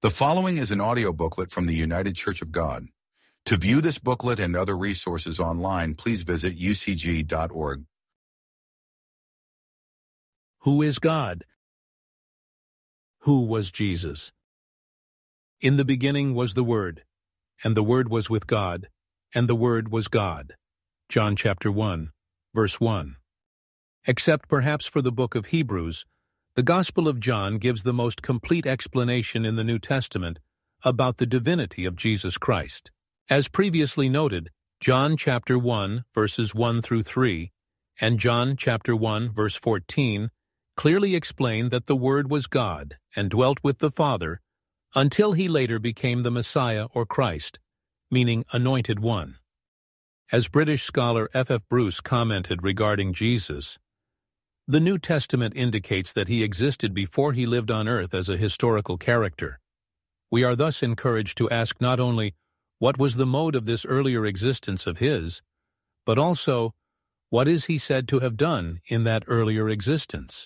The following is an audio booklet from the United Church of God. To view this booklet and other resources online, please visit ucg.org. Who is God? Who was Jesus? In the beginning was the Word, and the Word was with God, and the Word was God. John chapter 1, verse 1. Except perhaps for the book of Hebrews, the Gospel of John gives the most complete explanation in the New Testament about the divinity of Jesus Christ. As previously noted, John chapter 1, verses 1 through 3, and John chapter 1, verse 14, clearly explain that the Word was God and dwelt with the Father until he later became the Messiah or Christ, meaning Anointed One. As British scholar F.F. Bruce commented regarding Jesus, the New Testament indicates that he existed before he lived on earth as a historical character. We are thus encouraged to ask not only what was the mode of this earlier existence of his, but also what is he said to have done in that earlier existence.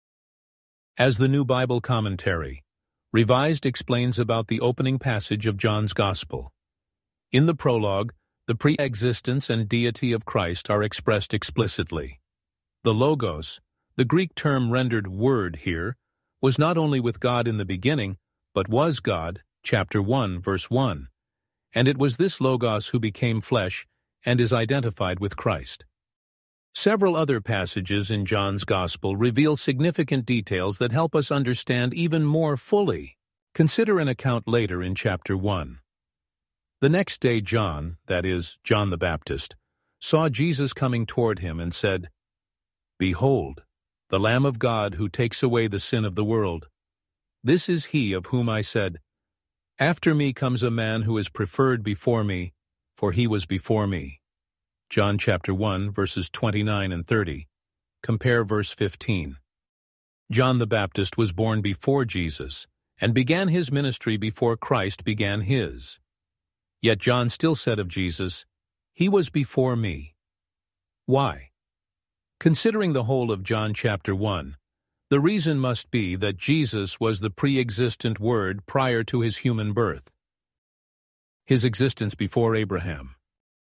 As the New Bible Commentary, Revised explains about the opening passage of John's Gospel. In the prologue, the pre-existence and deity of Christ are expressed explicitly. The Logos, the Greek term rendered Word here, was not only with God in the beginning, but was God, chapter 1, verse 1. And it was this Logos who became flesh and is identified with Christ. Several other passages in John's Gospel reveal significant details that help us understand even more fully. Consider an account later in chapter 1. The next day John, that is, John the Baptist, saw Jesus coming toward him and said, "Behold, the Lamb of God who takes away the sin of the world. This is he of whom I said, After me comes a man who is preferred before me, for he was before me." John chapter 1, verses 29 and 30. Compare verse 15. John the Baptist was born before Jesus, and began his ministry before Christ began his. Yet John still said of Jesus, "He was before me." Why? Considering the whole of John chapter 1, the reason must be that Jesus was the pre-existent Word prior to his human birth. His existence before Abraham.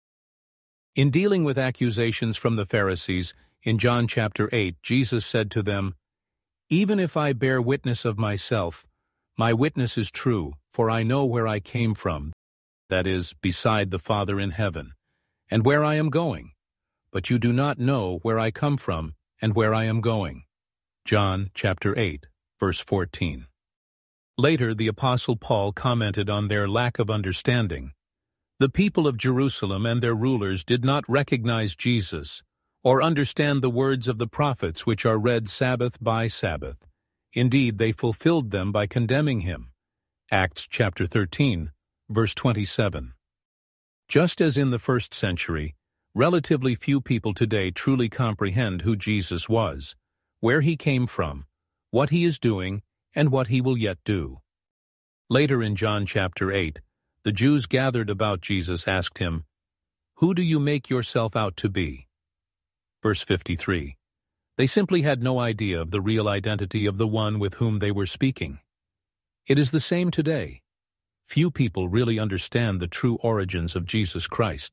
In dealing with accusations from the Pharisees, in John chapter 8, Jesus said to them, "Even if I bear witness of myself, my witness is true, for I know where I came from, that is, beside the Father in heaven, and where I am going. But you do not know where I come from and where I am going." John chapter 8, verse 14. Later, the Apostle Paul commented on their lack of understanding. The people of Jerusalem and their rulers did not recognize Jesus or understand the words of the prophets which are read Sabbath by Sabbath. Indeed, they fulfilled them by condemning him. Acts chapter 13, verse 27. Just as in the first century, relatively few people today truly comprehend who Jesus was, where he came from, what he is doing, and what he will yet do. Later in John chapter 8, the Jews gathered about Jesus asked him, "Who do you make yourself out to be?" Verse 53. They simply had no idea of the real identity of the one with whom they were speaking. It is the same today. Few people really understand the true origins of Jesus Christ.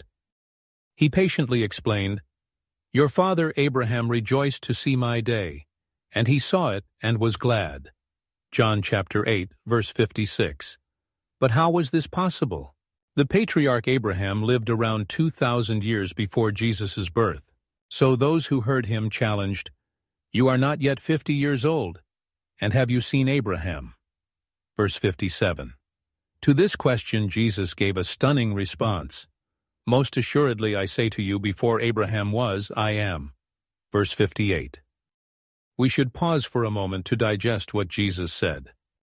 He patiently explained, "Your father Abraham rejoiced to see my day, and he saw it and was glad." John chapter 8, verse 56. But how was this possible? The patriarch Abraham lived around 2,000 years before Jesus' birth, so those who heard him challenged, "You are not yet 50 years old, and have you seen Abraham?" Verse 57. To this question Jesus gave a stunning response. "Most assuredly I say to you, before Abraham was, I am." Verse 58. We should pause for a moment to digest what Jesus said.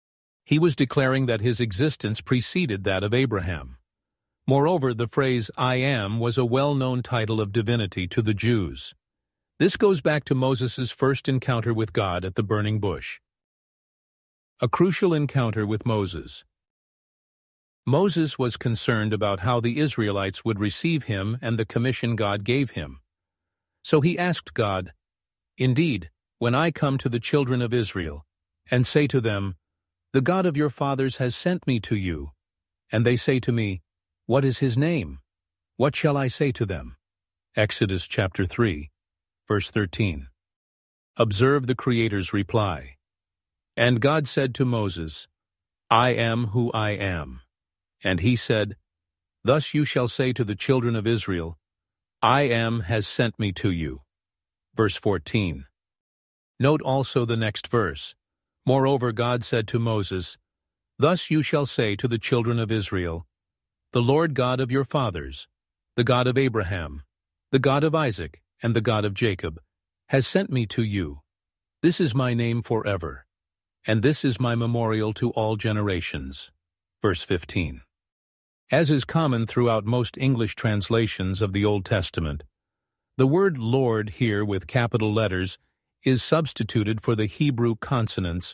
He was declaring that his existence preceded that of Abraham. Moreover, the phrase "I am" was a well-known title of divinity to the Jews. This goes back to Moses' first encounter with God at the burning bush. A crucial encounter with Moses. Moses was concerned about how the Israelites would receive him and the commission God gave him. So he asked God, "Indeed, when I come to the children of Israel, and say to them, "The God of your fathers has sent me to you." And they say to me, "What is his name?" What shall I say to them? Exodus chapter 3, verse 13. Observe the Creator's reply. And God said to Moses, "I am who I am." And he said, "Thus you shall say to the children of Israel, I am has sent me to you." Verse 14. Note also the next verse. Moreover, God said to Moses, "Thus you shall say to the children of Israel, The Lord God of your fathers, the God of Abraham, the God of Isaac, and the God of Jacob, has sent me to you. This is my name forever, and this is my memorial to all generations." Verse 15. As is common throughout most English translations of the Old Testament, the word Lord here with capital letters is substituted for the Hebrew consonants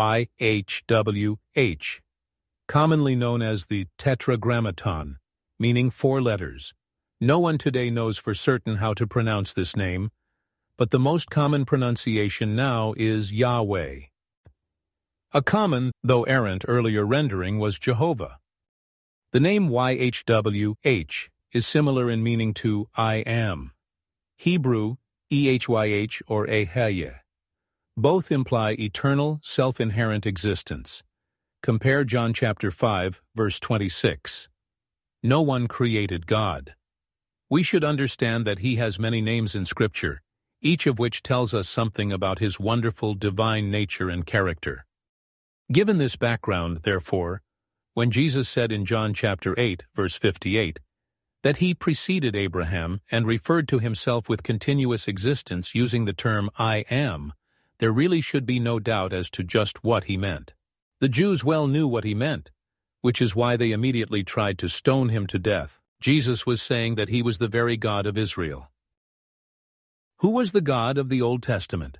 YHWH, commonly known as the Tetragrammaton, meaning 4 letters. No one today knows for certain how to pronounce this name, but the most common pronunciation now is Yahweh. A common, though errant, earlier rendering was Jehovah. The name YHWH is similar in meaning to I am. Hebrew, EHYH or Eheye. Both imply eternal, self-inherent existence. Compare John chapter 5, verse 26. No one created God. We should understand that he has many names in Scripture, each of which tells us something about his wonderful divine nature and character. Given this background, therefore, when Jesus said in John chapter 8, verse 58, that he preceded Abraham and referred to himself with continuous existence using the term I am, there really should be no doubt as to just what he meant. The Jews well knew what he meant, which is why they immediately tried to stone him to death. Jesus was saying that he was the very God of Israel. Who was the God of the Old Testament?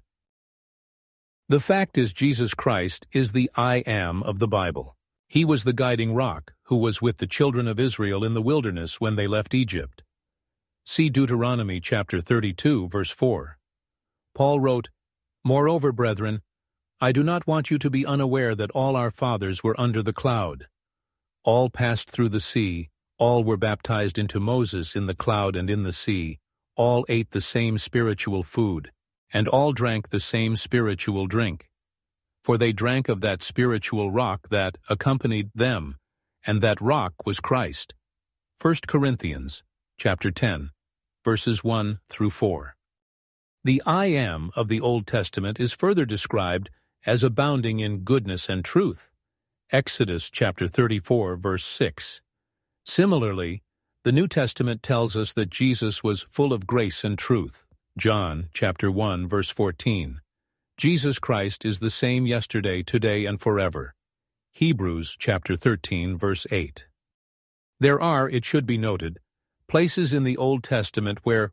The fact is Jesus Christ is the I am of the Bible. He was the guiding rock who was with the children of Israel in the wilderness when they left Egypt. See Deuteronomy chapter 32, verse 4. Paul wrote, "Moreover, brethren, I do not want you to be unaware that all our fathers were under the cloud. All passed through the sea, all were baptized into Moses in the cloud and in the sea, all ate the same spiritual food, and all drank the same spiritual drink. For they drank of that spiritual rock that accompanied them, and that rock was Christ." 1 Corinthians chapter 10, verses 1 through 4. The I am of the Old Testament is further described as abounding in goodness and truth. Exodus chapter 34, verse 6. Similarly, the New Testament tells us that Jesus was full of grace and truth. John chapter 1, verse 14. Jesus Christ is the same yesterday, today, and forever. Hebrews chapter 13, verse 8. There are, it should be noted, places in the Old Testament where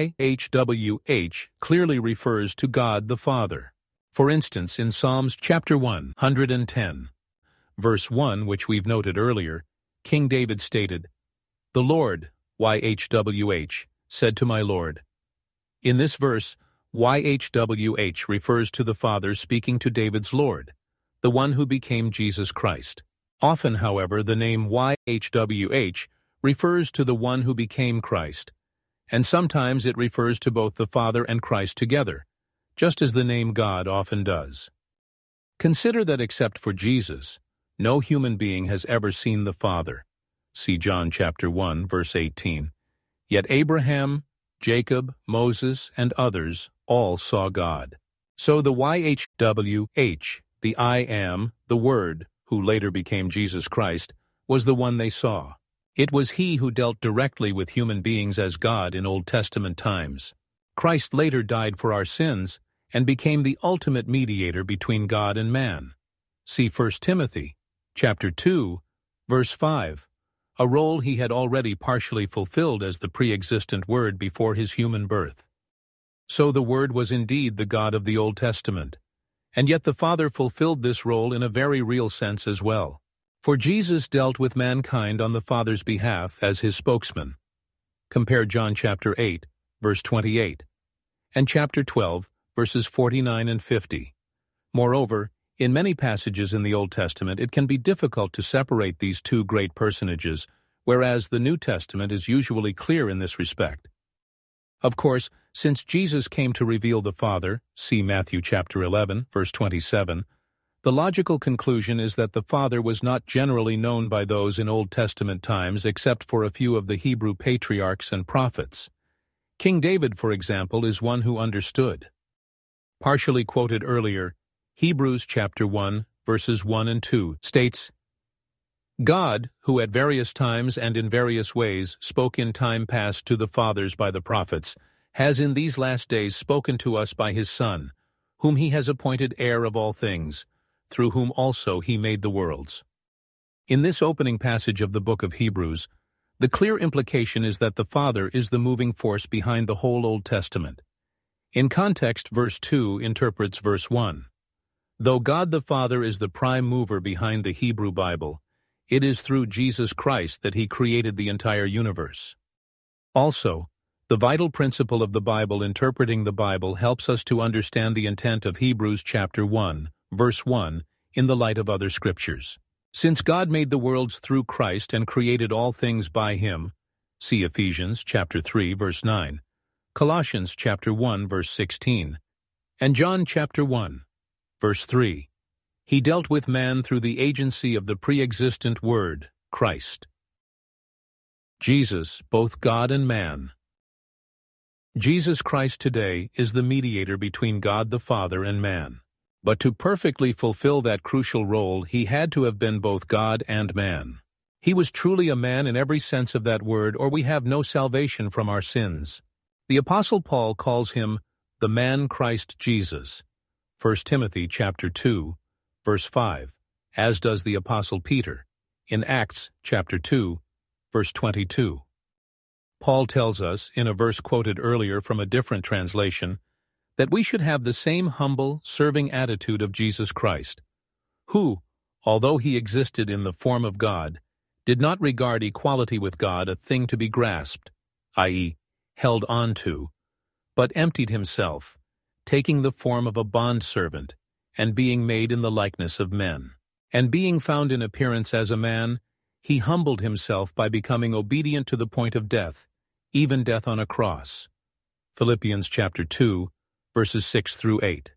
YHWH clearly refers to God the Father. For instance, in Psalms chapter 110, verse 1, which we've noted earlier, King David stated, "The Lord, YHWH, said to my Lord." In this verse, YHWH refers to the Father speaking to David's Lord, the one who became Jesus Christ. Often, however, the name YHWH refers to the one who became Christ, and sometimes it refers to both the Father and Christ together, just as the name God often does. Consider that except for Jesus, no human being has ever seen the Father. See John chapter 1, verse 18. Yet Abraham, Jacob, Moses, and others all saw God. So the YHWH, the I am, the Word, who later became Jesus Christ, was the one they saw. It was he who dealt directly with human beings as God in Old Testament times. Christ later died for our sins and became the ultimate mediator between God and man. See 1 Timothy chapter 2, verse 5, a role he had already partially fulfilled as the pre-existent Word before his human birth. So the Word was indeed the God of the Old Testament, and yet the Father fulfilled this role in a very real sense as well. For Jesus dealt with mankind on the Father's behalf as his spokesman. Compare John chapter 8, verse 28, and chapter 12, verses 49 and 50. Moreover, In many passages in the Old Testament, it can be difficult to separate these two great personages, whereas the New Testament is usually clear in this respect. Of course, since Jesus came to reveal the Father, see Matthew chapter 11, verse 27, the logical conclusion is that the Father was not generally known by those in Old Testament times except for a few of the Hebrew patriarchs and prophets. King David, for example, is one who understood. Partially quoted earlier, Hebrews chapter 1, verses 1 and 2 states, God, who at various times and in various ways spoke in time past to the fathers by the prophets, has in these last days spoken to us by his Son, whom he has appointed heir of all things, through whom also he made the worlds. In this opening passage of the book of Hebrews, the clear implication is that the Father is the moving force behind the whole Old Testament. In context, verse 2 interprets verse 1. Though God the Father is the prime mover behind the Hebrew Bible, it is through Jesus Christ that he created the entire universe. Also, the vital principle of the Bible interpreting the Bible helps us to understand the intent of Hebrews chapter 1, verse 1, in the light of other scriptures. Since God made the worlds through Christ and created all things by him, see Ephesians chapter 3, verse 9, Colossians chapter 1, verse 16, and John chapter 1, verse 3. He dealt with man through the agency of the pre-existent Word, Christ. Jesus, both God and man. Jesus Christ today is the mediator between God the Father and man. But to perfectly fulfill that crucial role, he had to have been both God and man. He was truly a man in every sense of that word, or we have no salvation from our sins. The Apostle Paul calls him the man Christ Jesus, 1 Timothy chapter 2, verse 5, as does the Apostle Peter, in Acts chapter 2, verse 22. Paul tells us, in a verse quoted earlier from a different translation, that we should have the same humble, serving attitude of Jesus Christ, who, although he existed in the form of God, did not regard equality with God a thing to be grasped, i.e., held on to, but emptied himself, taking the form of a bondservant, and being made in the likeness of men. And being found in appearance as a man, he humbled himself by becoming obedient to the point of death, even death on a cross. Philippians chapter 2, verses 6 through 8.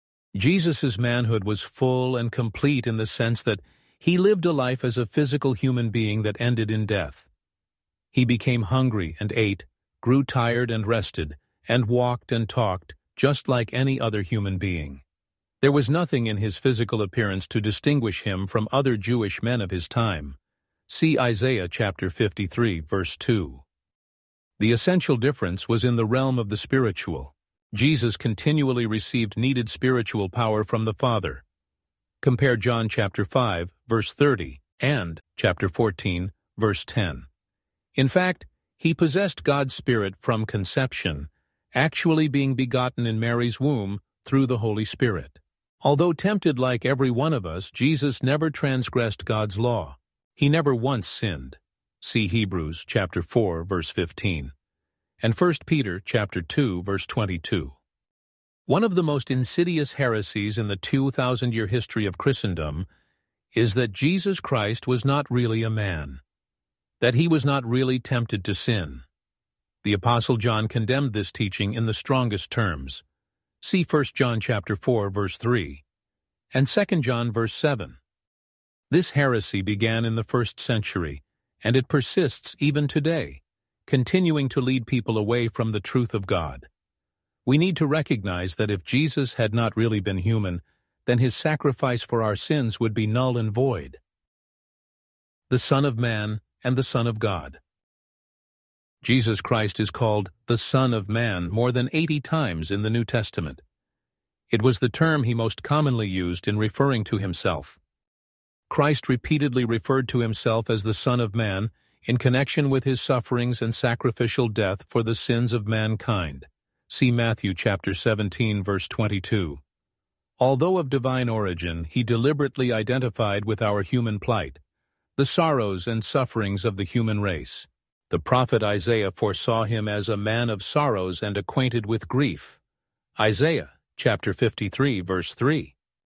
Jesus' manhood was full and complete in the sense that he lived a life as a physical human being that ended in death. He became hungry and ate, grew tired and rested, and walked and talked just like any other human being. There was nothing in his physical appearance to distinguish him from other Jewish men of his time. See Isaiah chapter 53, verse 2. The essential difference was in the realm of the spiritual. Jesus continually received needed spiritual power from the Father. Compare John chapter 5, verse 30, and chapter 14, verse 10. In fact, he possessed God's Spirit from conception, actually being begotten in Mary's womb through the Holy Spirit. Although tempted like every one of us, Jesus never transgressed God's law. He never once sinned. See Hebrews chapter 4, verse 15, and 1 Peter chapter 2, verse 22. One of the most insidious heresies in the 2,000-year history of Christendom is that Jesus Christ was not really a man, that he was not really tempted to sin. The Apostle John condemned this teaching in the strongest terms. See 1 John chapter 4, verse 3, and 2 John verse 7. This heresy began in the 1st century, and it persists even today, continuing to lead people away from the truth of God. We need to recognize that if Jesus had not really been human, then his sacrifice for our sins would be null and void. The Son of Man and the Son of God. Jesus Christ is called the Son of Man more than 80 times in the New Testament. It was the term he most commonly used in referring to himself. Christ repeatedly referred to himself as the Son of Man in connection with his sufferings and sacrificial death for the sins of mankind. See Matthew chapter 17, verse 22. Although of divine origin, he deliberately identified with our human plight, the sorrows and sufferings of the human race. The prophet Isaiah foresaw him as a man of sorrows and acquainted with grief. Isaiah chapter 53, verse 3.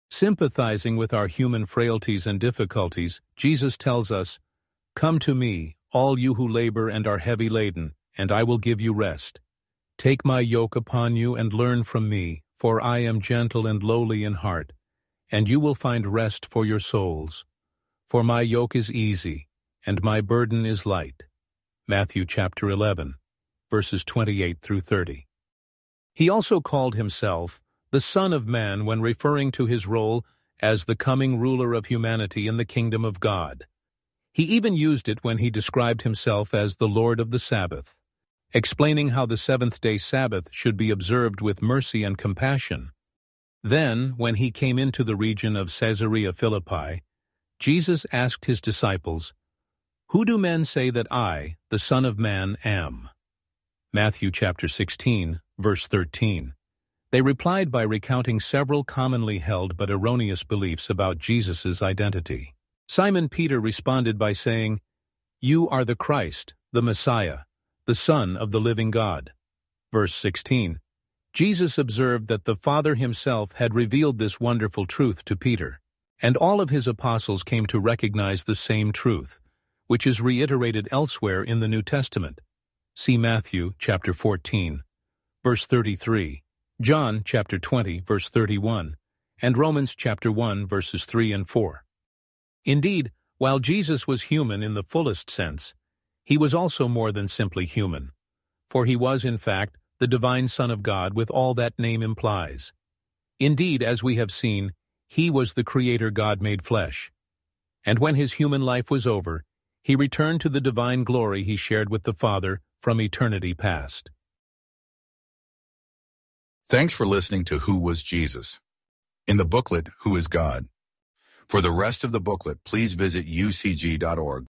Sympathizing with our human frailties and difficulties, Jesus tells us, "Come to me, all you who labor and are heavy laden, and I will give you rest. Take my yoke upon you and learn from me, for I am gentle and lowly in heart, and you will find rest for your souls. For my yoke is easy, and my burden is light." Matthew chapter 11, verses 28 through 30. He also called himself the Son of Man when referring to his role as the coming ruler of humanity in the kingdom of God. He even used it when he described himself as the Lord of the Sabbath, explaining how the seventh-day Sabbath should be observed with mercy and compassion. Then, when he came into the region of Caesarea Philippi, Jesus asked his disciples, "Who do men say that I, the Son of Man, am?" Matthew chapter 16, verse 13. They replied by recounting several commonly held but erroneous beliefs about Jesus' identity. Simon Peter responded by saying, "You are the Christ, the Messiah, the Son of the living God." Verse 16. Jesus observed that the Father himself had revealed this wonderful truth to Peter, and all of his apostles came to recognize the same truth, which is reiterated elsewhere in the New Testament. See Matthew chapter 14, verse 33, John chapter 20, verse 31, and Romans chapter 1, verses 3 and 4. Indeed, while Jesus was human in the fullest sense, he was also more than simply human, for he was, in fact, the divine Son of God with all that name implies. Indeed, as we have seen, he was the Creator God made flesh. And when his human life was over, he returned to the divine glory he shared with the Father from eternity past. Thanks for listening to Who Was Jesus? In the booklet, Who is God? For the rest of the booklet, please visit ucg.org.